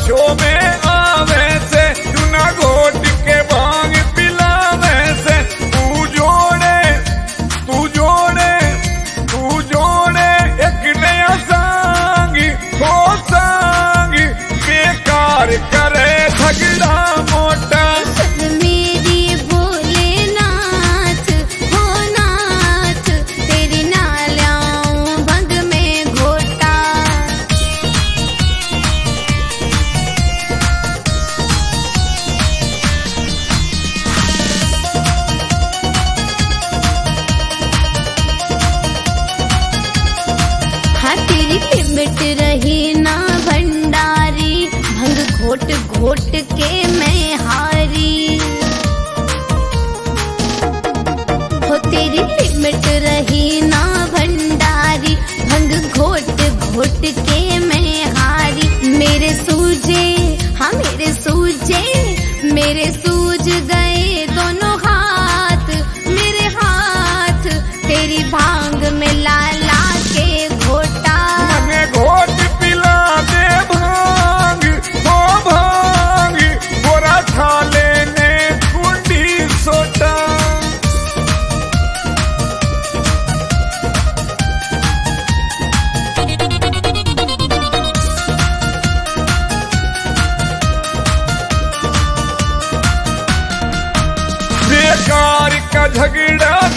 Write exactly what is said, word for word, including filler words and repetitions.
होशो में आवे से, चुना घोट के भांग पिलावे से। तू जोड़े तू जोड़े तू जोड़े एक नया सांगी हो सांगी, बेकार करे झगड़ा मोटा। मेरी भोलेनाथ हो नाथ, तेरी नालियाँ भंग में घोटा। हाँ तेरी लिमिट रही ना भंडारी, भंग घोट घोट के मैं हारी। हो तेरी लिमिट रही ना भंडारी, भंग घोट घोट के मैं हारी। मेरे सूझे हाँ मेरे सूझे मेरे सूझ गए दोनों हाथ, मेरे हाथ तेरी भांग में ला ला के घोटा। मने घोट पिला दे भांग हो भांग, गोरा खा लेने कुंडी सोटा। बेकार का झगड़ा